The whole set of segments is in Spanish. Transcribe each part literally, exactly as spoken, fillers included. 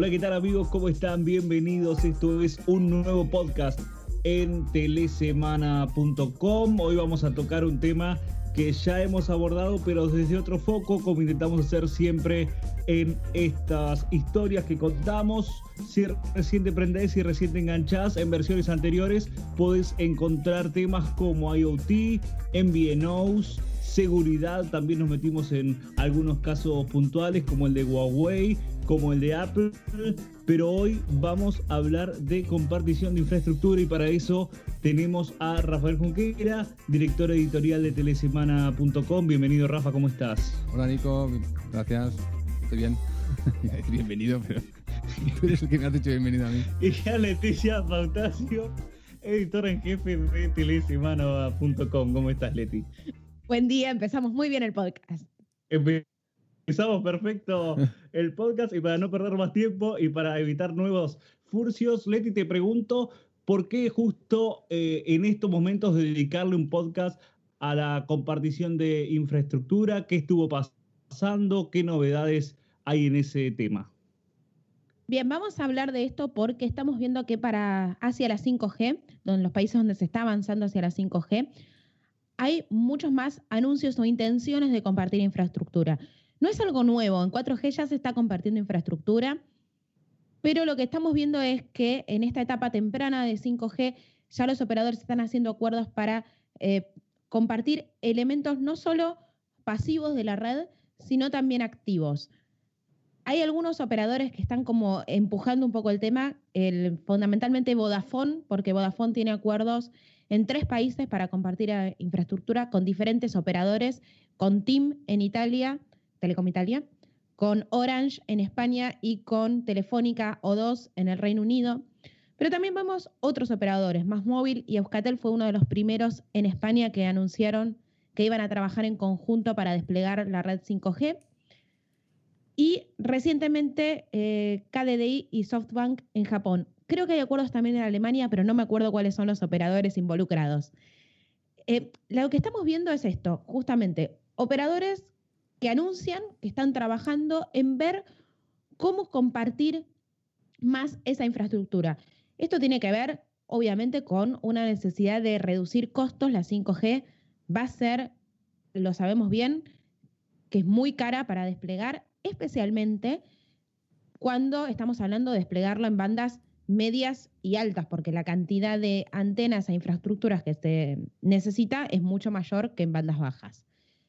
Hola, ¿qué tal amigos? ¿Cómo están? Bienvenidos. Esto es un nuevo podcast en telesemana punto com. Hoy vamos a tocar un tema que ya hemos abordado, pero desde otro foco, como intentamos hacer siempre en estas historias que contamos. Si recién te prendés, si recién te enganchás, en versiones anteriores podés encontrar temas como IoT, M V N Os, seguridad. También nos metimos en algunos casos puntuales como el de Huawei, como el de Apple, pero hoy vamos a hablar de compartición de infraestructura y para eso tenemos a Rafael Junquera, director editorial de telesemana punto com. Bienvenido, Rafa, ¿cómo estás? Hola, Nico, gracias, estoy bien. Bienvenido, pero tú eres el que me has dicho bienvenido a mí. Y ya Leticia Pautacio, editora en jefe de telesemana punto com. ¿Cómo estás, Leti? Buen día, empezamos muy bien el podcast. Empezamos perfecto el podcast y para no perder más tiempo y para evitar nuevos furcios, Leti, te pregunto, ¿por qué justo eh, en estos momentos dedicarle un podcast a la compartición de infraestructura? ¿Qué estuvo pasando? ¿Qué novedades hay en ese tema? Bien, vamos a hablar de esto porque estamos viendo que para hacia la cinco G, donde los países donde se está avanzando hacia la cinco G, hay muchos más anuncios o intenciones de compartir infraestructura. No es algo nuevo, en cuatro G ya se está compartiendo infraestructura, pero lo que estamos viendo es que en esta etapa temprana de cinco G ya los operadores están haciendo acuerdos para eh, compartir elementos no solo pasivos de la red, sino también activos. Hay algunos operadores que están como empujando un poco el tema, el, fundamentalmente Vodafone, porque Vodafone tiene acuerdos en tres países para compartir infraestructura con diferentes operadores, con TIM en Italia, Telecom Italia, con Orange en España y con Telefónica O dos en el Reino Unido. Pero también vemos otros operadores, MásMóvil y Euskaltel fue uno de los primeros en España que anunciaron que iban a trabajar en conjunto para desplegar la red cinco G. Y recientemente eh, K D D I y SoftBank en Japón. Creo que hay acuerdos también en Alemania, pero no me acuerdo cuáles son los operadores involucrados. Eh, lo que estamos viendo es esto, justamente, operadores que anuncian que están trabajando en ver cómo compartir más esa infraestructura. Esto tiene que ver, obviamente, con una necesidad de reducir costos. La cinco G va a ser, lo sabemos bien, que es muy cara para desplegar, especialmente cuando estamos hablando de desplegarlo en bandas medias y altas, porque la cantidad de antenas e infraestructuras que se necesita es mucho mayor que en bandas bajas.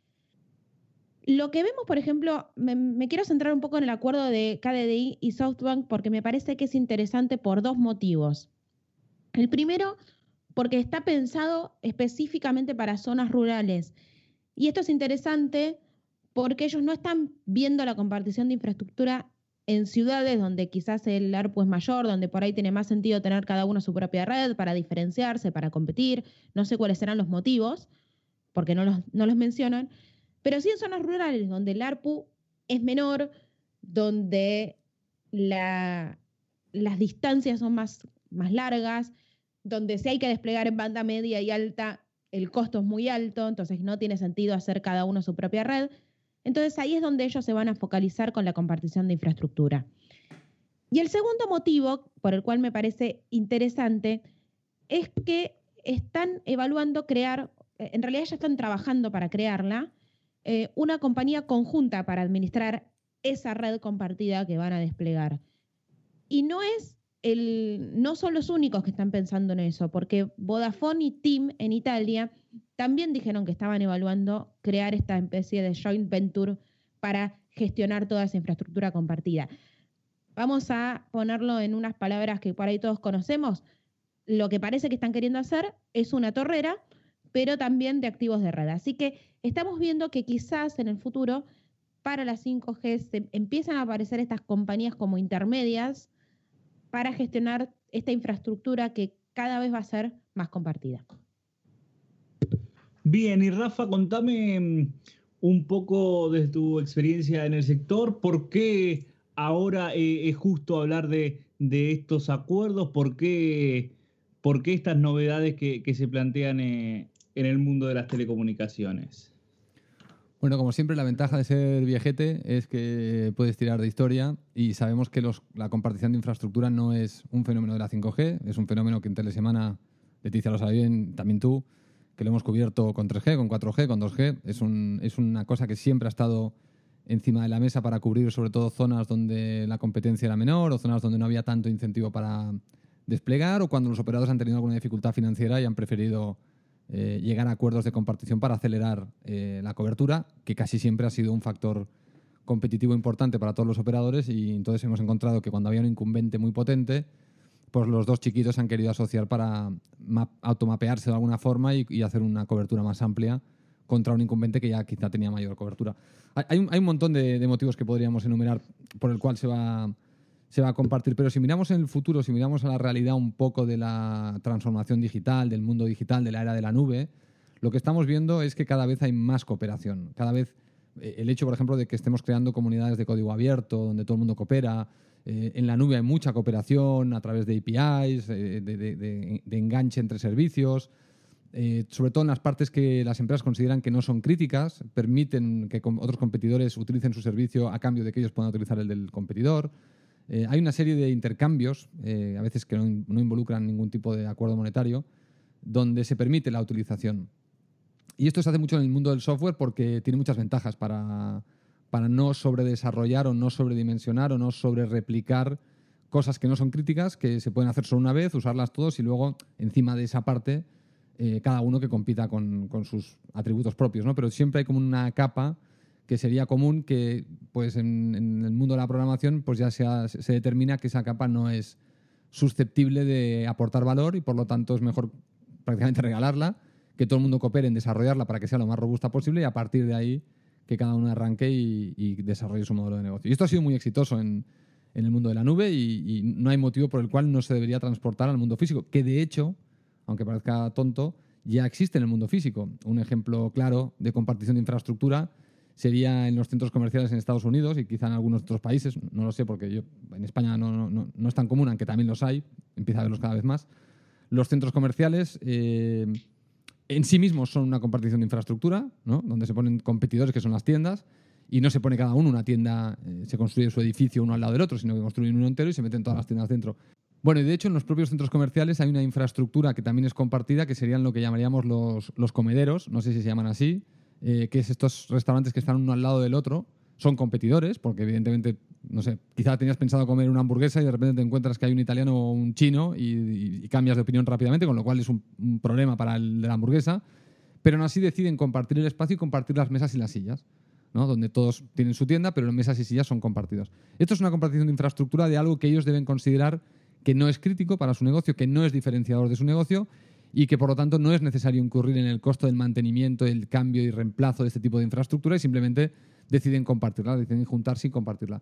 Lo que vemos, por ejemplo, me, me quiero centrar un poco en el acuerdo de K D D I y SoftBank porque me parece que es interesante por dos motivos. El primero, porque está pensado específicamente para zonas rurales. Y esto es interesante porque ellos no están viendo la compartición de infraestructura en ciudades donde quizás el A R P U es mayor, donde por ahí tiene más sentido tener cada uno su propia red para diferenciarse, para competir. No sé cuáles serán los motivos, porque no los, no los mencionan. Pero sí en zonas rurales donde el A R P U es menor, donde la, las distancias son más, más largas, donde si hay que desplegar en banda media y alta, el costo es muy alto, entonces no tiene sentido hacer cada uno su propia red. Entonces ahí es donde ellos se van a focalizar con la compartición de infraestructura. Y el segundo motivo, por el cual me parece interesante, es que están evaluando crear, en realidad ya están trabajando para crearla, eh, una compañía conjunta para administrar esa red compartida que van a desplegar. Y no es el, no son los únicos que están pensando en eso, porque Vodafone y TIM en Italia también dijeron que estaban evaluando crear esta especie de joint venture para gestionar toda esa infraestructura compartida. Vamos a ponerlo en unas palabras que por ahí todos conocemos. Lo que parece que están queriendo hacer es una torrera, pero también de activos de red. Así que estamos viendo que quizás en el futuro, para la cinco G, se empiezan a aparecer estas compañías como intermedias para gestionar esta infraestructura que cada vez va a ser más compartida. Bien, y Rafa, contame un poco de tu experiencia en el sector, ¿por qué ahora eh, es justo hablar de, de estos acuerdos? ¿Por qué, por qué estas novedades que, que se plantean eh, en el mundo de las telecomunicaciones? Bueno, como siempre, la ventaja de ser viejete es que puedes tirar de historia y sabemos que los, la compartición de infraestructura no es un fenómeno de la cinco G, es un fenómeno que en Telesemana, Leticia lo sabe bien, también tú, que lo hemos cubierto con tres G, con cuatro G, con dos G. Es, un, es una cosa que siempre ha estado encima de la mesa para cubrir sobre todo zonas donde la competencia era menor o zonas donde no había tanto incentivo para desplegar o cuando los operadores han tenido alguna dificultad financiera y han preferido Eh, llegar a acuerdos de compartición para acelerar eh, la cobertura, que casi siempre ha sido un factor competitivo importante para todos los operadores, y entonces hemos encontrado que cuando había un incumbente muy potente, pues los dos chiquitos se han querido asociar para automapearse de alguna forma y, y hacer una cobertura más amplia contra un incumbente que ya quizá tenía mayor cobertura. Hay un, hay un montón de, de motivos que podríamos enumerar por el cual se va se va a compartir, pero si miramos en el futuro, si miramos a la realidad un poco de la transformación digital, del mundo digital, de la era de la nube, lo que estamos viendo es que cada vez hay más cooperación. Cada vez eh, el hecho, por ejemplo, de que estemos creando comunidades de código abierto, donde todo el mundo coopera, eh, en la nube hay mucha cooperación a través de A P Is, eh, de, de, de, de enganche entre servicios, eh, sobre todo en las partes que las empresas consideran que no son críticas, permiten que com- otros competidores utilicen su servicio a cambio de que ellos puedan utilizar el del competidor. Eh, hay una serie de intercambios, eh, a veces que no, no involucran ningún tipo de acuerdo monetario, donde se permite la utilización. Y esto se hace mucho en el mundo del software porque tiene muchas ventajas para, para no sobredesarrollar o no sobredimensionar o no sobrereplicar cosas que no son críticas, que se pueden hacer solo una vez, usarlas todos y luego, encima de esa parte, eh, cada uno que compita con, con sus atributos propios, ¿no? Pero siempre hay como una capa que sería común que pues en, en el mundo de la programación pues ya sea, se determina que esa capa no es susceptible de aportar valor y por lo tanto es mejor prácticamente regalarla, que todo el mundo coopere en desarrollarla para que sea lo más robusta posible y a partir de ahí que cada uno arranque y, y desarrolle su modelo de negocio. Y esto ha sido muy exitoso en, en el mundo de la nube y, y no hay motivo por el cual no se debería transportar al mundo físico, que de hecho, aunque parezca tonto, ya existe en el mundo físico. Un ejemplo claro de compartición de infraestructura sería en los centros comerciales en Estados Unidos y quizá en algunos otros países, no lo sé porque yo en España no, no, no es tan común, aunque también los hay, empieza a verlos cada vez más. Los centros comerciales eh, en sí mismos son una compartición de infraestructura, ¿no? Donde se ponen competidores que son las tiendas y no se pone cada uno una tienda, eh, se construye su edificio uno al lado del otro, sino que construyen uno entero y se meten todas las tiendas dentro. Bueno, y de hecho en los propios centros comerciales hay una infraestructura que también es compartida, que serían lo que llamaríamos los, los comederos, no sé si se llaman así, Eh, que es estos restaurantes que están uno al lado del otro, son competidores, porque evidentemente, no sé, quizá tenías pensado comer una hamburguesa y de repente te encuentras que hay un italiano o un chino y, y, y cambias de opinión rápidamente, con lo cual es un, un problema para el de la hamburguesa, pero aún así deciden compartir el espacio y compartir las mesas y las sillas, ¿no? Donde todos tienen su tienda, pero las mesas y sillas son compartidos. Esto es una compartición de infraestructura de algo que ellos deben considerar que no es crítico para su negocio, que no es diferenciador de su negocio y que por lo tanto no es necesario incurrir en el costo del mantenimiento, el cambio y reemplazo de este tipo de infraestructura y simplemente deciden compartirla, deciden juntarse y compartirla.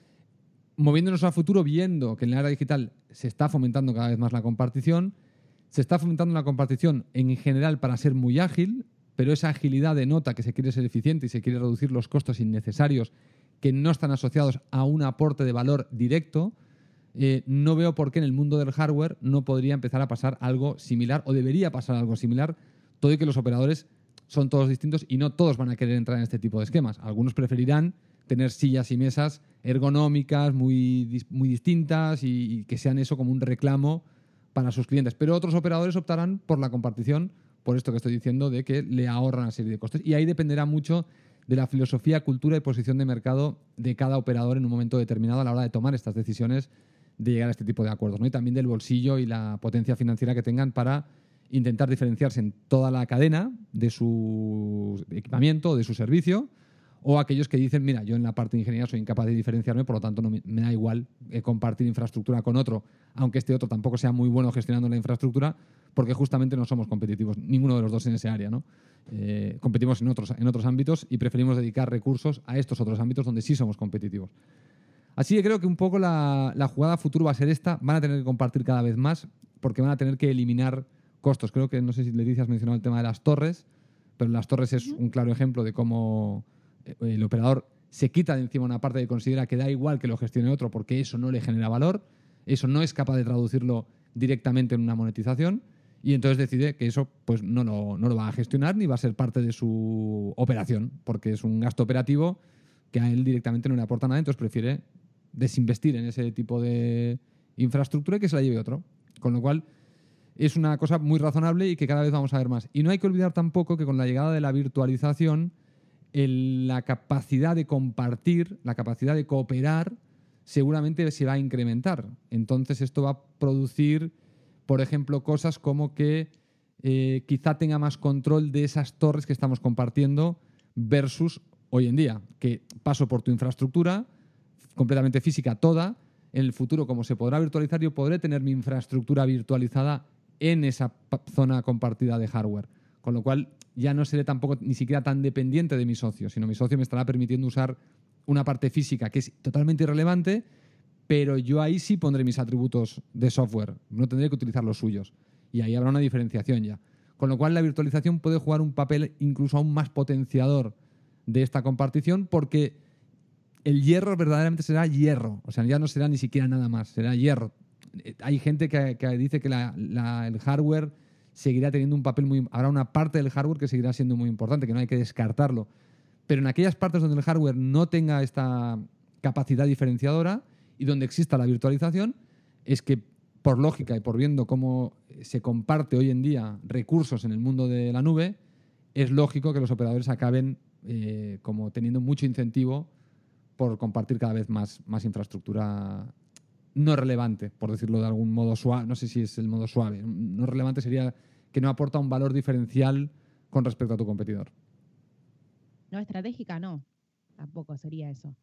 Moviéndonos al futuro, viendo que en la era digital se está fomentando cada vez más la compartición, se está fomentando la compartición en general para ser muy ágil, pero esa agilidad denota que se quiere ser eficiente y se quiere reducir los costos innecesarios que no están asociados a un aporte de valor directo. Eh, no veo por qué en el mundo del hardware no podría empezar a pasar algo similar o debería pasar algo similar, todo y que los operadores son todos distintos y no todos van a querer entrar en este tipo de esquemas. Algunos preferirán tener sillas y mesas ergonómicas muy, muy distintas y, y que sean eso como un reclamo para sus clientes, pero otros operadores optarán por la compartición, por esto que estoy diciendo, de que le ahorran una serie de costes. Y ahí dependerá mucho de la filosofía, cultura y posición de mercado de cada operador en un momento determinado a la hora de tomar estas decisiones de llegar a este tipo de acuerdos, ¿no? Y también del bolsillo y la potencia financiera que tengan para intentar diferenciarse en toda la cadena de su equipamiento o de su servicio, o aquellos que dicen, mira, yo en la parte de ingeniería soy incapaz de diferenciarme, por lo tanto no me, me da igual eh, compartir infraestructura con otro, aunque este otro tampoco sea muy bueno gestionando la infraestructura, porque justamente no somos competitivos, ninguno de los dos en ese área, ¿no? Eh, competimos en otros, en otros ámbitos y preferimos dedicar recursos a estos otros ámbitos donde sí somos competitivos. Así que creo que un poco la, la jugada futuro va a ser esta. Van a tener que compartir cada vez más porque van a tener que eliminar costos. Creo que, no sé si Leticia has mencionado el tema de las torres, pero las torres es un claro ejemplo de cómo el operador se quita de encima una parte que considera que da igual que lo gestione otro porque eso no le genera valor, eso no es capaz de traducirlo directamente en una monetización Y entonces decide que eso pues no lo, no lo va a gestionar ni va a ser parte de su operación, porque es un gasto operativo que a él directamente no le aporta nada, entonces prefiere desinvestir en ese tipo de infraestructura y que se la lleve otro. Con lo cual es una cosa muy razonable y que cada vez vamos a ver más. Y no hay que olvidar tampoco que con la llegada de la virtualización, el, la capacidad de compartir, la capacidad de cooperar, seguramente se va a incrementar. Entonces esto va a producir, por ejemplo, cosas como que eh, quizá tenga más control de esas torres que estamos compartiendo versus hoy en día, que paso por tu infraestructura completamente física toda. En el futuro, como se podrá virtualizar, yo podré tener mi infraestructura virtualizada en esa zona compartida de hardware. Con lo cual ya no seré tampoco ni siquiera tan dependiente de mi socio, sino mi socio me estará permitiendo usar una parte física que es totalmente irrelevante, pero yo ahí sí pondré mis atributos de software, no tendré que utilizar los suyos. Y ahí habrá una diferenciación ya. Con lo cual la virtualización puede jugar un papel incluso aún más potenciador de esta compartición, porque el hierro verdaderamente será hierro. O sea, ya no será ni siquiera nada más, será hierro. Hay gente que, que dice que la, la, el hardware seguirá teniendo un papel muy... Habrá una parte del hardware que seguirá siendo muy importante, que no hay que descartarlo. Pero en aquellas partes donde el hardware no tenga esta capacidad diferenciadora y donde exista la virtualización, es que por lógica y por viendo cómo se comparte hoy en día recursos en el mundo de la nube, es lógico que los operadores acaben eh, como teniendo mucho incentivo por compartir cada vez más, más infraestructura no relevante, por decirlo de algún modo suave. No sé si es el modo suave. No relevante sería que no aporta un valor diferencial con respecto a tu competidor. No, estratégica no. Tampoco sería eso.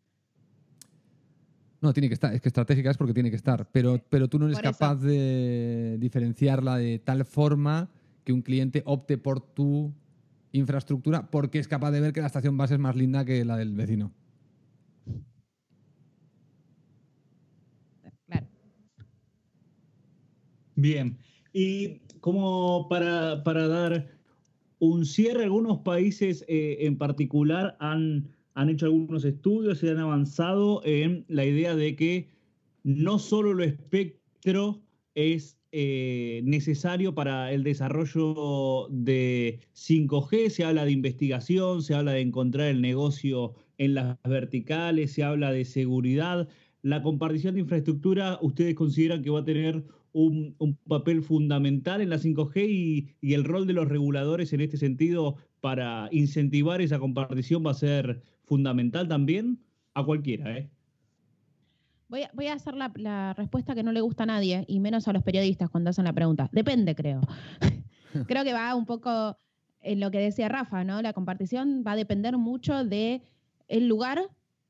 No, tiene que estar. Es que estratégica es porque tiene que estar. Pero, pero tú no eres Por eso. capaz de diferenciarla de tal forma que un cliente opte por tu infraestructura porque es capaz de ver que la estación base es más linda que la del vecino. Claro. Bien. Y como para, para dar un cierre, algunos países eh, en particular han, han hecho algunos estudios y han avanzado en la idea de que no solo lo espectro es eh, necesario para el desarrollo de cinco G, se habla de investigación, se habla de encontrar el negocio en las verticales, se habla de seguridad. La compartición de infraestructura, ¿ustedes consideran que va a tener un, un papel fundamental en la cinco G y, y el rol de los reguladores en este sentido para incentivar esa compartición va a ser fundamental también? A cualquiera, ¿eh? Voy a, voy a hacer la, la respuesta que no le gusta a nadie, y menos a los periodistas cuando hacen la pregunta. Depende, creo. Creo que va un poco en lo que decía Rafa, ¿no? La compartición va a depender mucho de el lugar,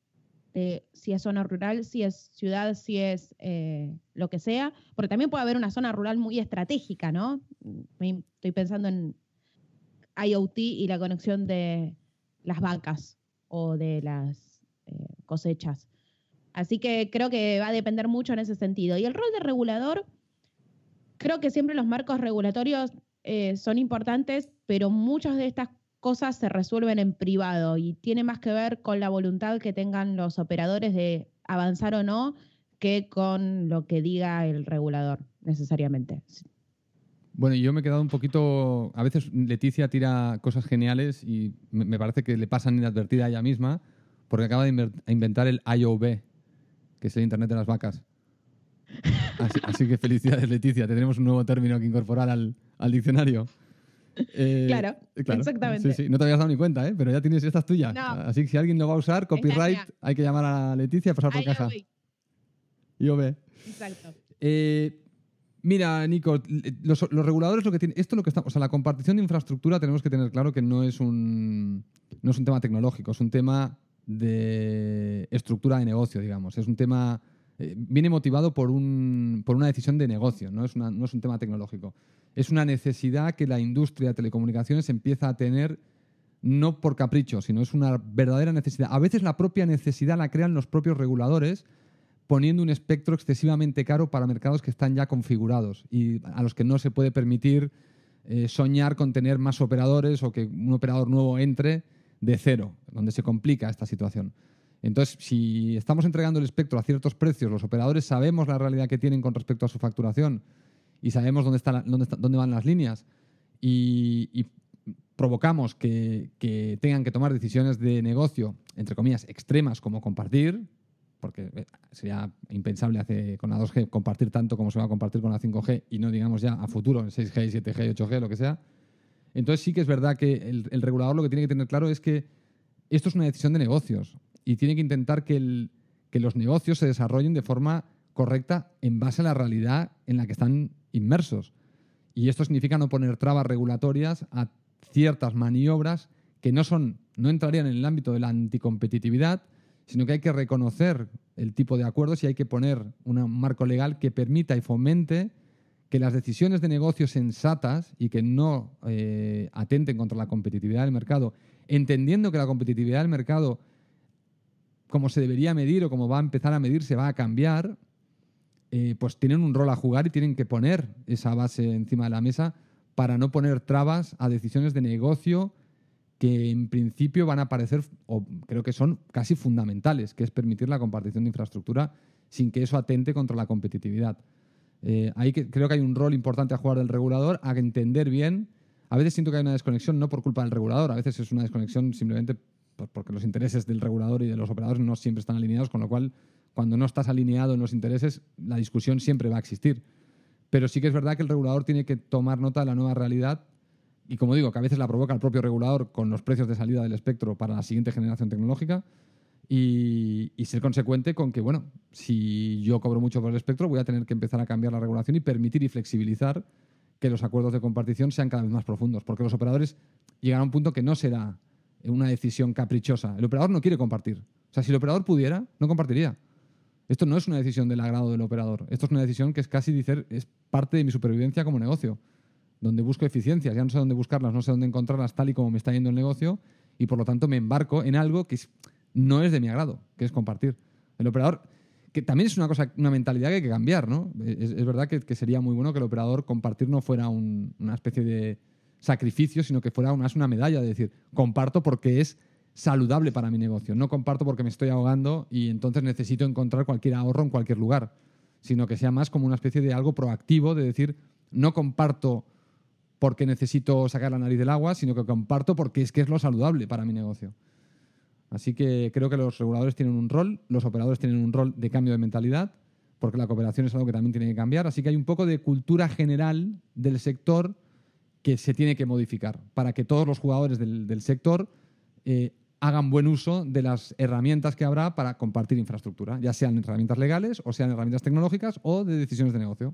de si es zona rural, si es ciudad, si es eh, lo que sea, porque también puede haber una zona rural muy estratégica, ¿no? Estoy pensando en IoT y la conexión de las vacas o de las eh, cosechas. Así que creo que va a depender mucho en ese sentido. Y el rol de regulador, creo que siempre los marcos regulatorios eh, son importantes, pero muchas de estas cosas se resuelven en privado y tiene más que ver con la voluntad que tengan los operadores de avanzar o no que con lo que diga el regulador, necesariamente. Bueno, yo me he quedado un poquito... A veces Leticia tira cosas geniales y me, me parece que le pasan inadvertida a ella misma porque acaba de inver- inventar el I O V, que es el Internet de las vacas. Así, así que felicidades, Leticia. Tendremos un nuevo término que incorporar al, al diccionario. Eh, claro, claro, exactamente. Sí, sí. No te habías dado ni cuenta, ¿eh? Pero ya tienes, esta es tuya. No. Así que si alguien lo va a usar, copyright, hay que llamar a Leticia y pasar por I O V. casa. I O V. Exacto. Eh, mira, Nico, los, los reguladores lo que tienen... Esto lo que está, o sea, la compartición de infraestructura tenemos que tener claro que no es un, no es un tema tecnológico, es un tema de estructura de negocio, digamos. Es un tema... Eh, viene motivado por, un, por una decisión de negocio, ¿no? Es una, no es un tema tecnológico. Es una necesidad que la industria de telecomunicaciones empieza a tener no por capricho, sino es una verdadera necesidad. A veces la propia necesidad la crean los propios reguladores poniendo un espectro excesivamente caro para mercados que están ya configurados y a los que no se puede permitir eh, soñar con tener más operadores o que un operador nuevo entre de cero, donde se complica esta situación. Entonces, si estamos entregando el espectro a ciertos precios, los operadores sabemos la realidad que tienen con respecto a su facturación y sabemos dónde, está la, dónde, está, dónde van las líneas y, y provocamos que, que tengan que tomar decisiones de negocio, entre comillas, extremas como compartir, porque sería impensable hace, con la dos G compartir tanto como se va a compartir con la cinco G y no digamos ya a futuro en seis G, siete G, ocho G, lo que sea. Entonces sí que es verdad que el, el regulador lo que tiene que tener claro es que esto es una decisión de negocios y tiene que intentar que, el, que los negocios se desarrollen de forma correcta en base a la realidad en la que están inmersos. Y esto significa no poner trabas regulatorias a ciertas maniobras que no son, no entrarían en el ámbito de la anticompetitividad, sino que hay que reconocer el tipo de acuerdos y hay que poner un marco legal que permita y fomente que las decisiones de negocios sensatas y que no eh, atenten contra la competitividad del mercado, entendiendo que la competitividad del mercado, como se debería medir o como va a empezar a medir, se va a cambiar, eh, pues tienen un rol a jugar y tienen que poner esa base encima de la mesa para no poner trabas a decisiones de negocio que en principio van a parecer, o creo que son casi fundamentales, que es permitir la compartición de infraestructura sin que eso atente contra la competitividad. Eh, ahí que, creo que hay un rol importante a jugar del regulador, a entender bien. A veces siento que hay una desconexión no por culpa del regulador, a veces es una desconexión simplemente pues, porque los intereses del regulador y de los operadores no siempre están alineados, con lo cual cuando no estás alineado en los intereses, la discusión siempre va a existir. Pero sí que es verdad que el regulador tiene que tomar nota de la nueva realidad y, como digo, que a veces la provoca el propio regulador con los precios de salida del espectro para la siguiente generación tecnológica y, y ser consecuente con que, bueno, si yo cobro mucho por el espectro, voy a tener que empezar a cambiar la regulación y permitir y flexibilizar que los acuerdos de compartición sean cada vez más profundos, porque los operadores llegarán a un punto que no será una decisión caprichosa. El operador no quiere compartir. O sea, si el operador pudiera, no compartiría. Esto no es una decisión del agrado del operador. Esto es una decisión que es casi decir, es parte de mi supervivencia como negocio, donde busco eficiencias. Ya no sé dónde buscarlas, no sé dónde encontrarlas tal y como me está yendo el negocio y, por lo tanto, me embarco en algo que es, no es de mi agrado, que es compartir. El operador, que también es una cosa, una mentalidad que hay que cambiar, ¿no? Es, es verdad que, que sería muy bueno que el operador compartir no fuera un, una especie de sacrificio, sino que fuera una, una medalla de decir, comparto porque es saludable para mi negocio. No comparto porque me estoy ahogando y entonces necesito encontrar cualquier ahorro en cualquier lugar, sino que sea más como una especie de algo proactivo de decir, no comparto porque necesito sacar la nariz del agua, sino que comparto porque es que es lo saludable para mi negocio. Así que creo que los reguladores tienen un rol, los operadores tienen un rol de cambio de mentalidad, porque la cooperación es algo que también tiene que cambiar. Así que hay un poco de cultura general del sector que se tiene que modificar para que todos los jugadores del, del sector eh, hagan buen uso de las herramientas que habrá para compartir infraestructura, ya sean herramientas legales o sean herramientas tecnológicas o de decisiones de negocio.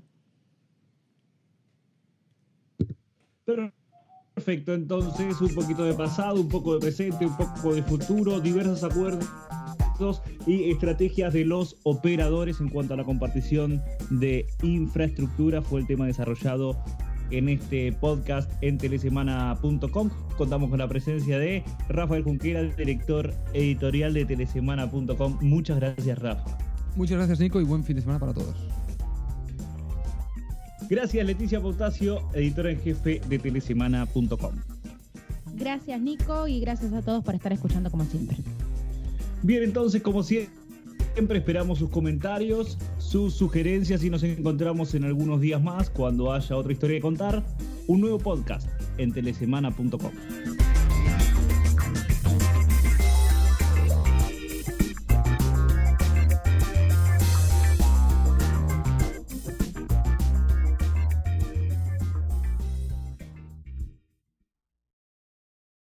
Perfecto, entonces un poquito de pasado, un poco de presente, un poco de futuro, diversos acuerdos y estrategias de los operadores en cuanto a la compartición de infraestructura fue el tema desarrollado en este podcast en telesemana punto com. Contamos con la presencia de Rafael Junquera, director editorial de telesemana punto com. Muchas gracias, Rafa. Muchas gracias, Nico, y buen fin de semana para todos. Gracias, Leticia Potasio, editora en jefe de telesemana punto com. Gracias, Nico, y gracias a todos por estar escuchando como siempre. Bien, entonces, como siempre, esperamos sus comentarios, sus sugerencias y nos encontramos en algunos días más cuando haya otra historia que contar. Un nuevo podcast en telesemana punto com.